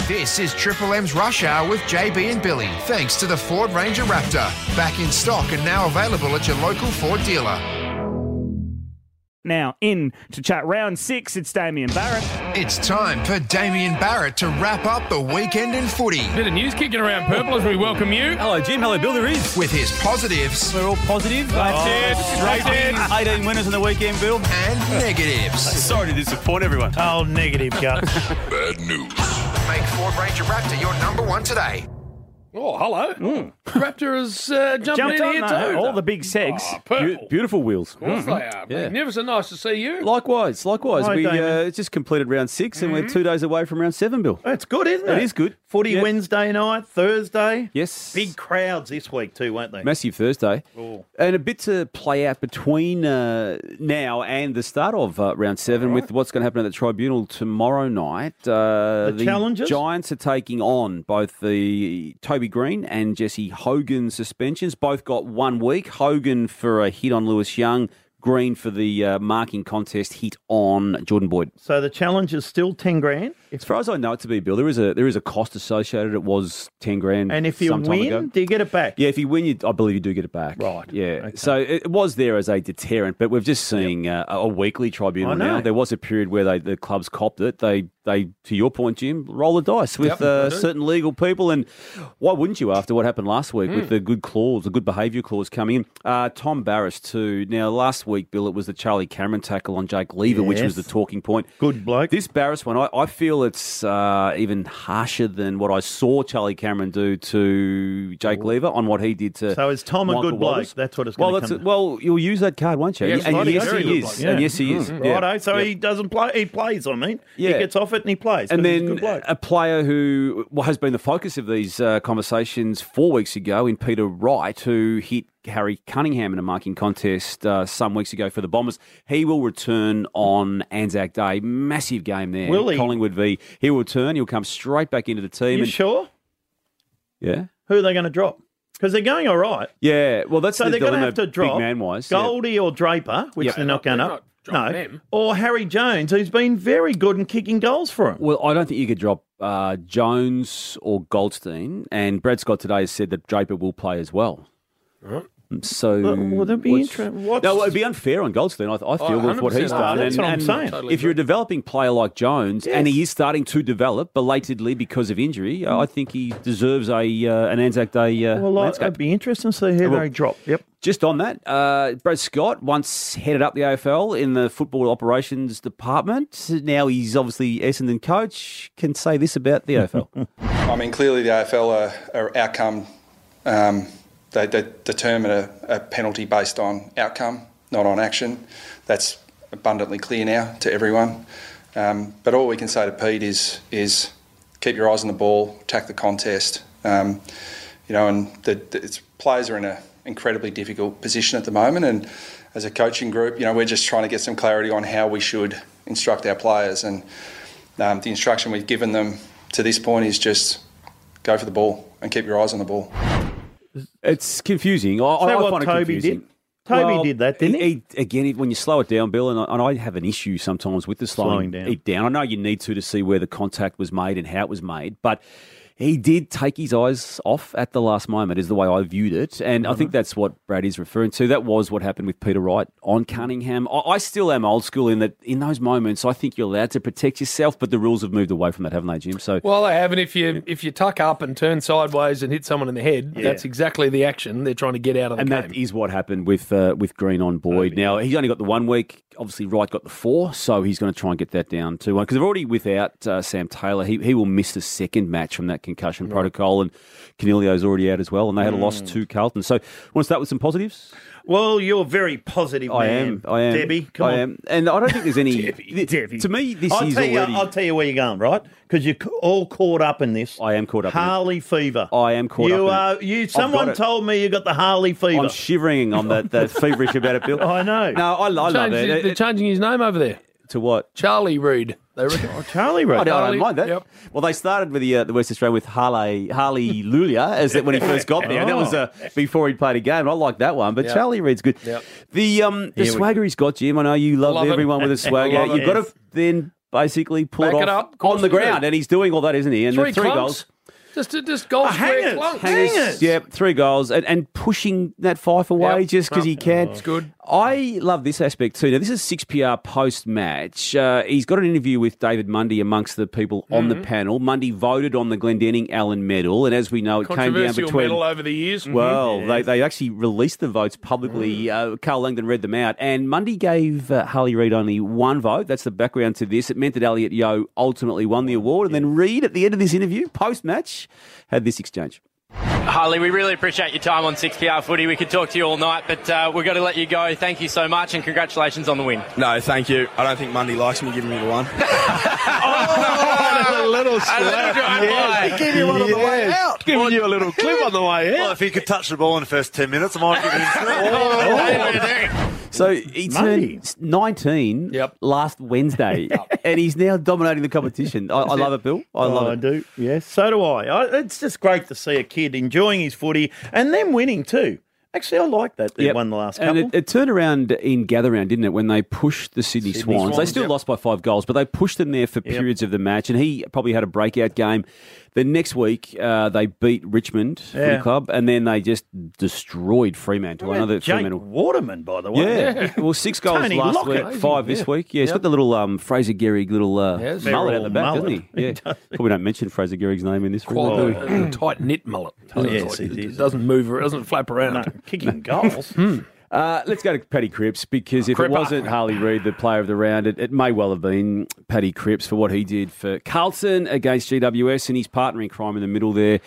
This is Triple M's Rush Hour with JB and Billy, thanks to the Ford Ranger Raptor. Back in stock and now available at your local Ford dealer. Now, in to chat round 6, it's Damien Barrett. It's time for Damien Barrett to wrap up the weekend in footy. Bit of news kicking around purple as we welcome you. Hello, Jim. Hello, Bill. There is. With his positives. We're all positive. Straight in. 18 winners on the weekend, Bill. And negatives. Sorry to disappoint everyone. Oh, negative, Gus. Bad news. Make Ford Ranger Raptor your number one today. Oh, hello. Raptor has jumped in here too. All the big segs. Oh, purple. Beautiful wheels. Of course they are. Yeah. Magnificent. Nice to see you. Likewise. Hi, We Damon. just completed round 6 and we're 2 days away from round 7, Bill. That's good, isn't it? It is good. Footy Yep. Wednesday night, Thursday. Yes. Big crowds this week too, won't they? Massive Thursday. Oh. And a bit to play out between now and the start of round 7 with what's going to happen at the Tribunal tomorrow night. The challenges? Giants are taking on both the Toby Green and Jesse Hogan suspensions. Both got 1 week. Hogan for a hit on Lewis Young. Green for the marking contest hit on Jordan Boyd. So the challenge is still 10 grand. As far as I know it to be, Bill, there is a cost associated. It was 10 grand. And if you some time win, ago. do you get it back? Yeah, if you win, I believe you do get it back. Right. Yeah. Okay. So it was there as a deterrent, but we've just seen a weekly tribunal I know. now. There was a period where the clubs copped it. They, to your point, Jim, roll the dice with certain legal people. And why wouldn't you after what happened last week with the good clause, the good behaviour clause coming in? Tom Barras too. Now, last week, Bill, it was the Charlie Cameron tackle on Jake Lever, which was the talking point. Good bloke. This Barras one, I feel it's even harsher than what I saw Charlie Cameron do to Jake Lever on what he did to So is Tom a Michael good bloke? Walters. That's what it's going to come to. Well, you'll use that card, won't you? Yes, and bloody yes, very he good is. bloke, yeah. And yes, he is. Yeah. Righto, so he doesn't play. He plays, I mean. Yeah. He gets off it and he plays. And 'cause he's a then good bloke. a player who has been the focus of these conversations 4 weeks ago in Peter Wright, who hit Harry Cunningham in a marking contest some weeks ago for the Bombers. He will return on Anzac Day. Massive game there. Will he? Collingwood v. He'll return. He'll come straight back into the team. You and, sure? Yeah. Who are they going to drop? Because they're going all right. Yeah. Well, that's So the they're going to dilemma, have to drop big man-wise. Goldie or Draper, which Yep. they're not going They're to. not dropping them. Or Harry Jones, who's been very good in kicking goals for him. Well, I don't think you could drop Jones or Goldstein. And Brad Scott today has said that Draper will play as well. So Would that be interesting? No, it'd be unfair on Goldstein. I feel with what he's 100%. done. That's what I'm saying. Totally If you're a agree. developing player like Jones, and he is starting to develop belatedly because of injury, I think he deserves an Anzac Day Well, landscape. it'd be interesting to see who Well, they drop. Yep. Just on that, Brad Scott once headed up the AFL in the football operations department. Now he's obviously Essendon coach. Can say this about the AFL. I mean, clearly the AFL are outcome. They determine a penalty based on outcome, not on action. That's abundantly clear now to everyone. But all we can say to Pete is keep your eyes on the ball, attack the contest. And players are in an incredibly difficult position at the moment. And as a coaching group, we're just trying to get some clarity on how we should instruct our players. And the instruction we've given them to this point is just go for the ball and keep your eyes on the ball. It's confusing. that I what find it Toby confusing. did? Toby did that, didn't he? Again, when you slow it down, Bill, and I have an issue sometimes with the slowing down. it down. I know you need to see where the contact was made and how it was made, but he did take his eyes off at the last moment is the way I viewed it. And I think that's what Brad is referring to. That was what happened with Peter Wright on Cunningham. I still am old school in that in those moments, I think you're allowed to protect yourself, but the rules have moved away from that, haven't they, Jim? So, Well, they have, and if you tuck up and turn sideways and hit someone in the head, that's exactly the action they're trying to get out of the and game. that is what happened with Green on Boyd. Now, he's only got the 1 week. Obviously, Wright got the 4, so he's going to try and get that down to 1. Because they're already without Sam Taylor. He will miss the second match from that concussion protocol, and Canelio's already out as well, and they had a loss to Carlton. So, want to start with some positives? Well, you're very positive, man. I am. Debbie, come on. I am. And I don't think there's any... Debbie. To me, this I'll is tell you, already... I'll tell you where you're going, right? Because you're all caught up in this. I am caught up in it. Harley fever. I am caught you up in are. it. Someone got it. told me you got the Harley fever. I'm shivering on that feverish about it, Bill. I know. No, I love it. They're changing his name over there. To what? Charlie Reid. They reckon. Charlie Reid. I don't mind that. Yep. Well, they started with the West Australian with Harley Lulia as when he first got there. And that was before he'd played a game. I like that one, but Yep. Charlie Reid's good. Yep. The swagger he's got, Jim. I know you love Love it. everyone with a swagger. Love it. You've got to then basically pull Back it it off up, on the course ground, we do. and he's doing all that, isn't he? And Three the 3 clunks. goals. Just goal square clunks. Hangers. Yeah, 3 goals and pushing that Fife away Yep. just because he can. It's good. I love this aspect too. Now, this is 6PR post-match. He's got an interview with David Mundy amongst the people on the panel. Mundy voted on the Glendenning Allen medal, and as we know, it came down Controversial between... medal over the years. Well, they actually released the votes publicly. Carl Langdon read them out, and Mundy gave Harley Reid only 1 vote. That's the background to this. It meant that Elliot Yeo ultimately won the award, and then Reid, at the end of this interview, post-match, had this exchange. Harley, we really appreciate your time on 6PR Footy. We could talk to you all night, but we've got to let you go. Thank you so much, and congratulations on the win. No, thank you. I don't think Mundy likes me giving me the one. A little slap. He gave you one on the way out. Giving you a little clip on the way out. Well, if he could touch the ball in the first 10 minutes, I might give him So he turned 19 Yep. last Wednesday, and he's now dominating the competition. I love it, Bill. I love I it. do, yes. So do I. It's just great to see a kid enjoying his footy and them winning too. Actually, I like that. They Yep. won the last And couple. it turned around in gather round, didn't it, when they pushed the Sydney Swans. They Swans, still yep. lost by 5 goals, but they pushed them there for periods of the match, and he probably had a breakout game. The next week, they beat Richmond Footy Club, and then they just destroyed Fremantle. Another Jake Fremantle. Waterman, by the way. Yeah. Well, 6 goals Tony last Lockett. week, 5 this week. Yeah, he's got the little Fraser Gehrig little Yes. mullet at the back, Mullet. doesn't he? Yeah. Probably don't mention Fraser Gehrig's name in this Quite room. a tight knit mullet. Yes, it is. It doesn't move, it doesn't flap around. No, kicking goals. Let's go to Paddy Cripps, because if Cripper. it wasn't Harley Reid, the player of the round, it may well have been Paddy Cripps for what he did for Carlton against GWS, and his partner in crime in the middle there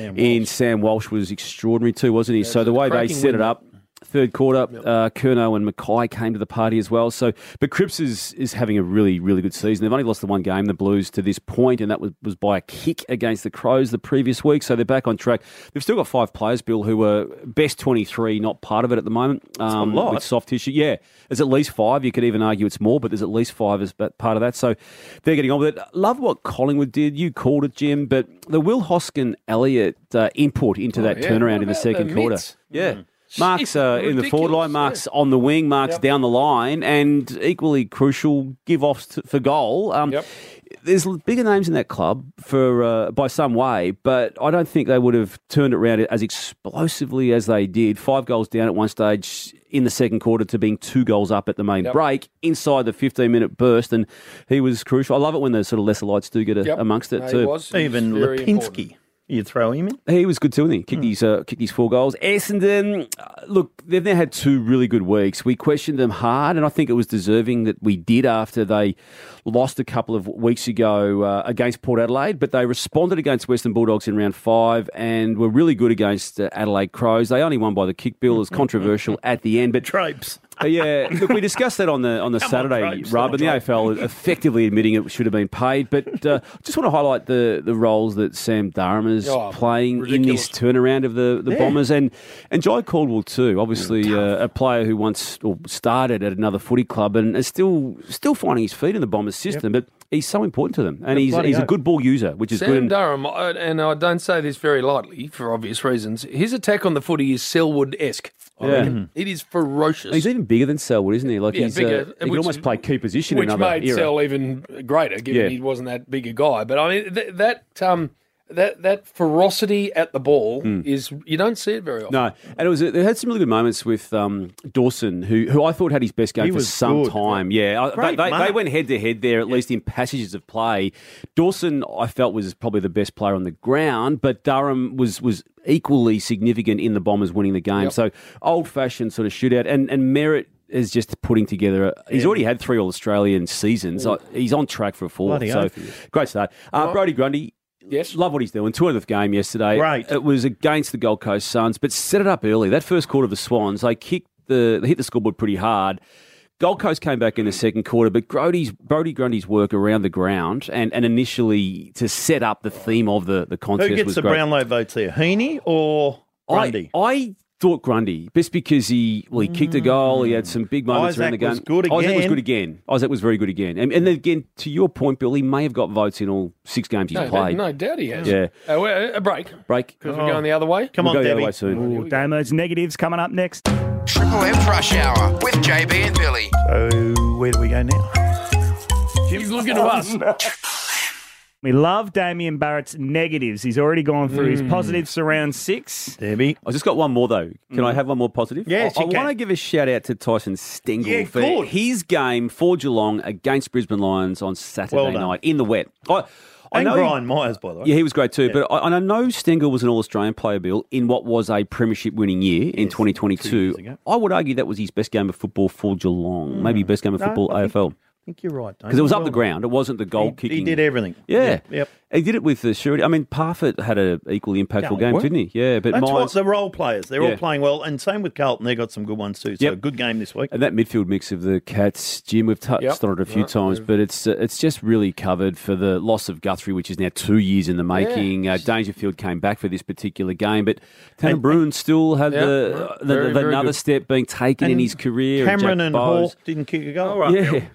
Sam Walsh was extraordinary too, wasn't he? So the way they cracking set win. it up, third quarter, Curnow and Mackay came to the party as well. So, but Cripps is having a really, really good season. They've only lost the 1 game, the Blues, to this point, and that was by a kick against the Crows the previous week. So they're back on track. They've still got 5 players, Bill, who are best 23, not part of it at the moment. a lot. With soft tissue. Yeah, there's at least 5. You could even argue it's more, but there's at least 5 as part of that. So they're getting on with it. Love what Collingwood did. You called it, Jim, but the Will Hoskin-Elliott input into that turnaround in the second quarter. Mitts? Yeah. Mark's in the forward line, Mark's on the wing, Mark's down the line, and equally crucial, give offs for goal. There's bigger names in that club for by some way, but I don't think they would have turned it around as explosively as they did. 5 goals down at one stage in the second quarter to being 2 goals up at the main break inside the 15-minute burst, and he was crucial. I love it when the sort of lesser lights do get amongst it too. He was Even very Lipinski. important. You'd throw him in? He was good too, wasn't he? Kicked his 4 goals. Essendon, look, they've now had 2 really good weeks. We questioned them hard, and I think it was deserving that we did after they lost a couple of weeks ago against Port Adelaide, but they responded against Western Bulldogs in round 5 and were really good against Adelaide Crows. They only won by the kick, Bill. It was controversial at the end, but Drapes. yeah, look, we discussed that on the Saturday, Drapes, Rob, and the AFL effectively admitting it should have been paid. But just want to highlight the roles that Sam Durham is playing in this turnaround of the Bombers, and Jai Caldwell too. Obviously, a player who once started at another footy club and is still finding his feet in the Bombers system, but he's so important to them, and he's a good ball user, which is Sam good. Durham, and I don't say this very lightly for obvious reasons, his attack on the footy is Selwood-esque. I reckon. It is ferocious. He's even bigger than Selwood, isn't he? Like he's bigger, he can almost play key position in which another made era. Sell even greater, given he wasn't that big a guy. But I mean, that ferocity at the ball is, you don't see it very often. No, and they had some really good moments with Dawson, who I thought had his best game for some time. Yeah, they went head to head there, at least in passages of play. Dawson, I felt, was probably the best player on the ground, but Durham was equally significant in the Bombers winning the game. So old-fashioned sort of shootout, and Merritt is just putting together. He's already had 3 All-Australian seasons. He's on track for a 4th. So great start. Brodie Grundy. Yes. Love what he's doing. 200th game yesterday. Great. It was against the Gold Coast Suns, but set it up early. That first quarter of the Swans, they hit the scoreboard pretty hard. Gold Coast came back in the second quarter, but Brodie Grundy's work around the ground and initially to set up the theme of the contest Who gets was the great. Brownlow votes there? Heaney or Grundy? I thought Grundy, just because he kicked a goal, he had some big moments around the game. Isaac was good Isaac was again. good again. Isaac was very good again. And then again, to your point, Bill, he may have got votes in all 6 games he's played. No doubt he has. Yeah. A break. Break. Because we're going the other way. Come We'll on, go the other Debbie. way soon. Ooh, Damo's negatives coming up next. Triple M's Rush Hour with JB and Billy. So where do we go now? He's looking at us. We love Damien Barrett's negatives. He's already gone through his positives to round 6. Debbie. I just got one more, though. Can I have one more positive? Yes, I you can. want to give a shout-out to Tyson Stengel for good. his game for Geelong against Brisbane Lions on Saturday night in the wet. I And know Brian Myers, by the way. Yeah, he was great too. But I know Stengel was an All-Australian player, Bill, in what was a premiership winning year in 2022. 2 years ago. I would argue that was his best game of football for Geelong. Maybe best game of football AFL. I think you're right. Because it was up the ground. It wasn't the goal kicking. He did everything. Yeah. Yep. He did it with the surety. I mean, Parfitt had an equally impactful game, didn't he? Yeah, but That's what Myers... the role players. They're all playing well. And same with Carlton. They got some good ones too. So good game this week. And that midfield mix of the Cats, Jim, we've touched on it a few times, but it's just really covered for the loss of Guthrie, which is now 2 years in the making. Dangerfield came back for this particular game, but Tanner Bruin still had another good. step being taken in his career. Cameron Jack and Bowes. Hawke didn't kick a goal. Yeah.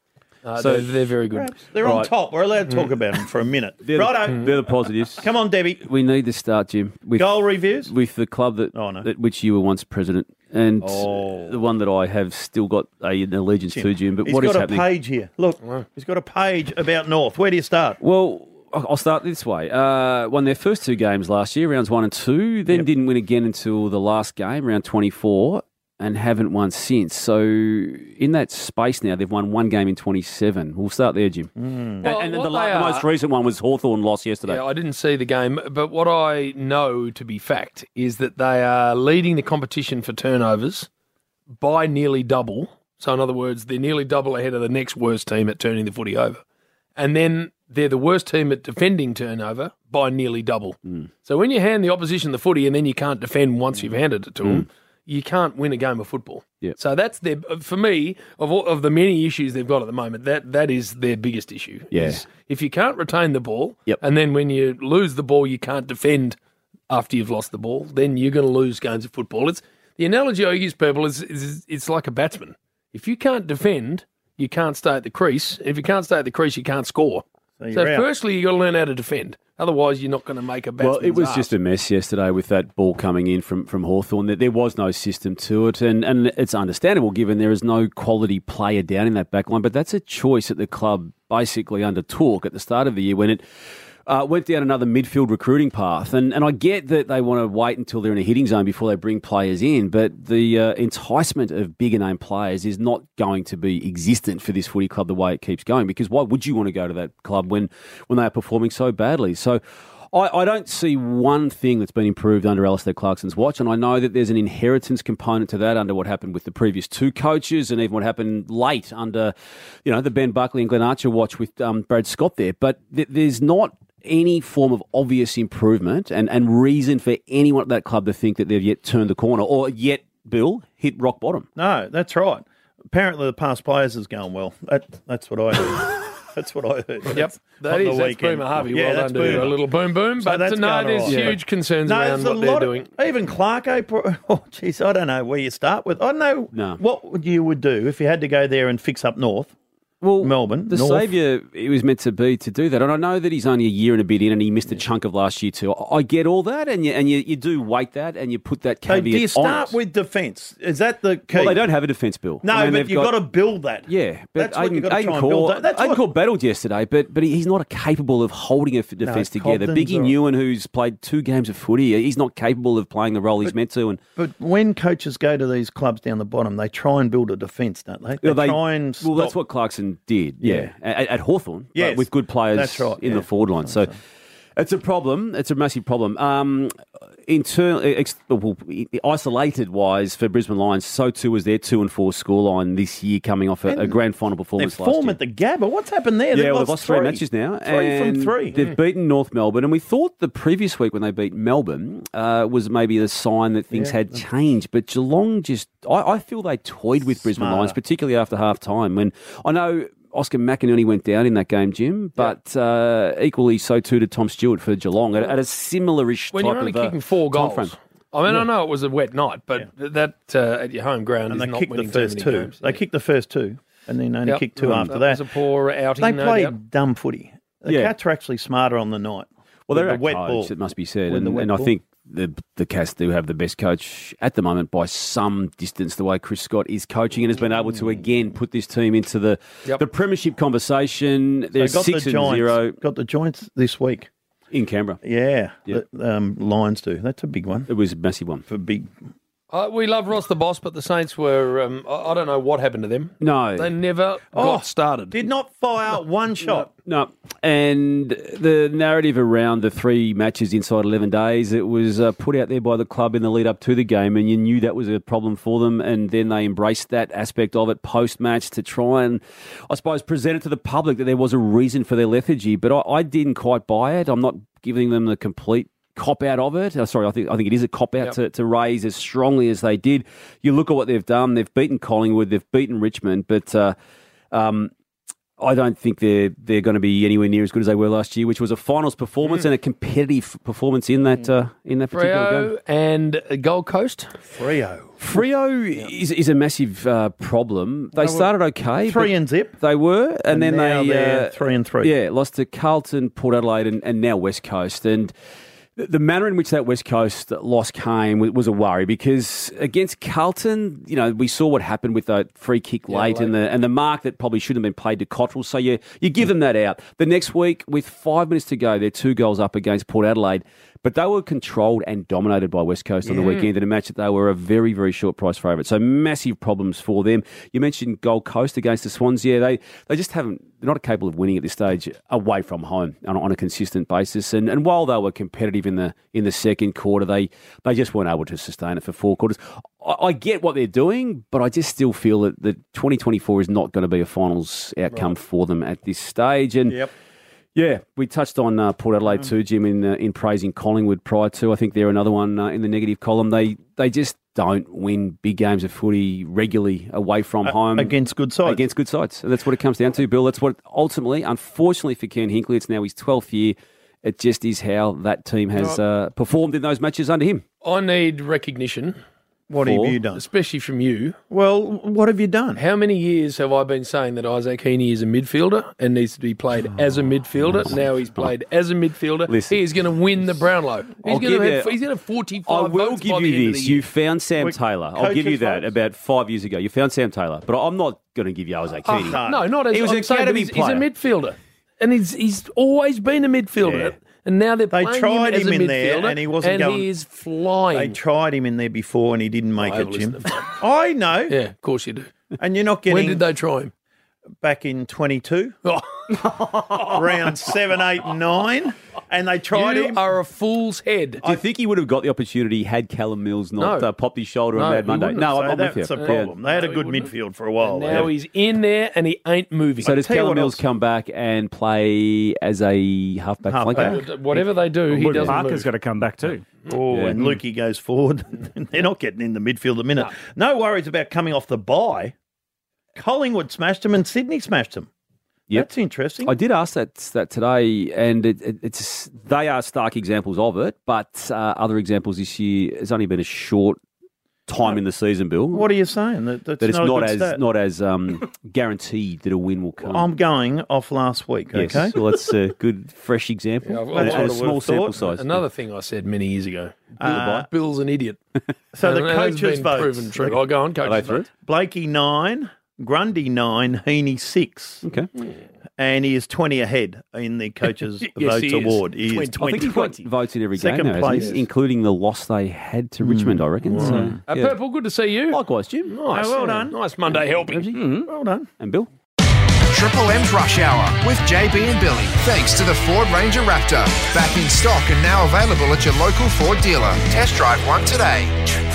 So they're very good. They're on top. We're allowed to talk about them for a minute. Righto. They're the positives. Come on, Debbie. We need to start, Jim, with Goal reviews? with the club that which you were once president, and the one that I have still got an allegiance to, Jim. But what is happening? He's got a page here. Look, he's got a page about North. Where do you start? Well, I'll start this way. Won their first 2 games last year, rounds 1 and 2. Then didn't win again until the last game, round 24. And haven't won since. So in that space now, they've won 1 game in 27. We'll start there, Jim. Well, and the what most recent one was Hawthorn lost yesterday. Yeah, I didn't see the game, but what I know to be fact is that they are leading the competition for turnovers by nearly double. So in other words, they're nearly double ahead of the next worst team at turning the footy over. And then they're the worst team at defending turnover by nearly double. So when you hand the opposition the footy and then you can't defend once you've handed it to them, you can't win a game of football. Yep. So that's for me, of the many issues they've got at the moment, that is their biggest issue. Yeah. Is if you can't retain the ball, Yep. and then when you lose the ball, you can't defend after you've lost the ball, then you're going to lose games of football. The analogy I use, people, is it's like a batsman. If you can't defend, you can't stay at the crease. If you can't stay at the crease, you can't score. So firstly, you've got to learn how to defend. Otherwise, you're not going to make a batsman's Well, it was arse. just a mess yesterday with that ball coming in from Hawthorn. There was no system to it, and it's understandable given there is no quality player down in that back line. But that's a choice that the club basically undertook at the start of the year when it went down another midfield recruiting path. And I get that they want to wait until they're in a hitting zone before they bring players in, but the enticement of bigger name players is not going to be existent for this footy club the way it keeps going, because why would you want to go to that club when they are performing so badly? So I don't see one thing that's been improved under Alistair Clarkson's watch, and I know that there's an inheritance component to that under what happened with the previous 2 coaches and even what happened late under the Ben Buckley and Glenn Archer watch with Brad Scott there. But there's not any form of obvious improvement and reason for anyone at that club to think that they've yet turned the corner or yet, Bill, hit rock bottom. No, that's right. Apparently the past players is going well. That's what I heard. That's what I heard. Yep, that's Boomer Harvey. Yeah, well that's done to Boomer. a little boom boom. So But that's no, going there's all right. huge concerns around there's a what they're lot doing. Even Clark, geez, I don't know where you start with. I don't know what you would do if you had to go there and fix up North. Well, Melbourne, the North. saviour he was meant to be to do that. And I know that he's only a year and a bit in and he missed a chunk of last year too. I get all that, and you do weight that and you put that So caveat do you start on it. with defence? Is that the key? Well, they don't have a defence, Bill. No, I mean, but they've you've got to build that. Yeah, but That's what you've got to try and build that. That's Aidan what- Court battled yesterday, but he's not capable of holding a defence together. Cobden's Biggie all right. Newen, who's played 2 games of footy, he's not capable of playing the role he's meant to. And But when coaches go to these clubs down the bottom, they try and build a defence, don't they? They try and stop. Well, that's what Clarkson did, yeah. At Hawthorn, Yes, with good players that's right, in the forward line. So it's a problem. It's a massive problem. Isolated-wise for Brisbane Lions, so too was their 2-4 scoreline this year, coming off a grand final Their performance last year. form at the Gabba. What's happened there? Yeah, they've lost 3 matches now. 3 from 3. They've beaten North Melbourne, and we thought the previous week when they beat Melbourne was maybe the sign that things had changed. But Geelong I feel they toyed with Brisbane Lions, particularly after half-time, when I know Oscar McInerney went down in that game, Jim, but equally so too did Tom Stewart for Geelong at a similar-ish When type you're only of kicking 4 goals. timeframe. I mean, I know it was a wet night, but that at your home ground And is they not kicked the winning first too 2. many games. They kicked the first 2, and then only kicked 2 after that. that. was a poor outing, They no played doubt. dumb footy. The Cats are actually smarter on the night. Well, they're with the wet ball. it must be said. With the And, wet and I ball. think the Cats do have the best coach at the moment by some distance, the way Chris Scott is coaching, and has been able to again put this team into the premiership conversation. They're 6-0. Got the Giants this week in Canberra. Yeah, Lions do. That's a big one. It was a massive one for big. We love Ross the Boss, but the Saints were, I don't know what happened to them. No. They never got started. Did not fire one shot. No. And the narrative around the 3 matches inside 11 days, it was put out there by the club in the lead up to the game, and you knew that was a problem for them, and then they embraced that aspect of it post-match to try and, I suppose, present it to the public that there was a reason for their lethargy. But I didn't quite buy it. I'm not giving them the complete cop-out of it. Sorry, I think it is a cop-out to raise as strongly as they did. You look at what they've done. They've beaten Collingwood. They've beaten Richmond. But I don't think they're going to be anywhere near as good as they were last year, which was a finals performance and a competitive performance in that particular game. And Gold Coast? Freo is a massive problem. They started okay. 3 and zip. They were. And then now they're 3 and 3. Yeah, lost to Carlton, Port Adelaide and now West Coast. And the manner in which that West Coast loss came was a worry because against Carlton, we saw what happened with that free kick late and the mark that probably shouldn't have been played to Cottrell. So you give them that out. The next week, with 5 minutes to go, they're 2 goals up against Port Adelaide. But they were controlled and dominated by West Coast on the weekend in a match that they were a very, very short price favourite. So massive problems for them. You mentioned Gold Coast against the Swans. Yeah, they just they're not capable of winning at this stage away from home on a consistent basis. And while they were competitive in the second quarter, they just weren't able to sustain it for 4 quarters. I get what they're doing, but I just still feel that 2024 is not going to be a finals outcome for them at this stage. And yeah, we touched on Port Adelaide too, Jim, in praising Collingwood prior to. I think they're another one in the negative column. They just don't win big games of footy regularly away from home. Against good sides. Against good sides. And that's what it comes down to, Bill. That's what ultimately, unfortunately for Ken Hinkley, it's now his 12th year. It just is how that team has performed in those matches under him. I need recognition. What have you done? Especially from you. Well, what have you done? How many years have I been saying that Isaac Heaney is a midfielder and needs to be played as a midfielder? Now he's played as a midfielder. Listen, he is going to win the Brownlow. He's going to have 45 I will votes give by the you end of this. the year. You found Sam Taylor. I'll give you that. About 5 years ago, you found Sam Taylor. But I'm not going to give you Isaac Heaney. No, not as he was an academy player. He's a midfielder. And he's always been a midfielder. Yeah. And now they're playing tried him as a in midfielder, there and he wasn't going. He is flying. They tried him in there before and he didn't make it, Jim. I know. Yeah, of course you do. And you're not getting. When did they try him? Back in 22. Round 7, 8, and 9. And they tried him. You are a fool's head. Do you think he would have got the opportunity had Callum Mills not popped his shoulder on Mad Monday? No, I'm not with you. That's a problem. They had a good midfield for a while. And now he's in there and he ain't moving. So does Callum Mills come back and play as a halfback flanker? Whatever they do, he doesn't Parker's move. got to come back too. And Lukey goes forward. They're not getting in the midfield a minute. No worries about coming off the bye. Collingwood smashed them and Sydney smashed them. Yep. That's interesting. I did ask that today, and they are stark examples of it, but other examples this year, it's only been a short time in the season, Bill. What are you saying? That it's not as guaranteed that a win will come. I'm going off last week, yes. Okay? Well, that's a good, fresh example. Yeah, a small sample size. Another thing I said many years ago, Bill's an idiot. So the coaches' votes. Proven true. I'll go on, coaches' votes. Blakey 9. Grundy 9, Heaney 6. Okay. And he is 20 ahead in the coaches' votes award. He is 20. I think he's got votes in every Second game now, place. Including the loss they had to Richmond, I reckon. Wow. So, Purple, good to see you. Likewise, Jim. Nice. well done. Nice Monday helping. Well done. And Bill? Triple M's Rush Hour with JB and Billy. Thanks to the Ford Ranger Raptor. Back in stock and now available at your local Ford dealer. Test drive one today.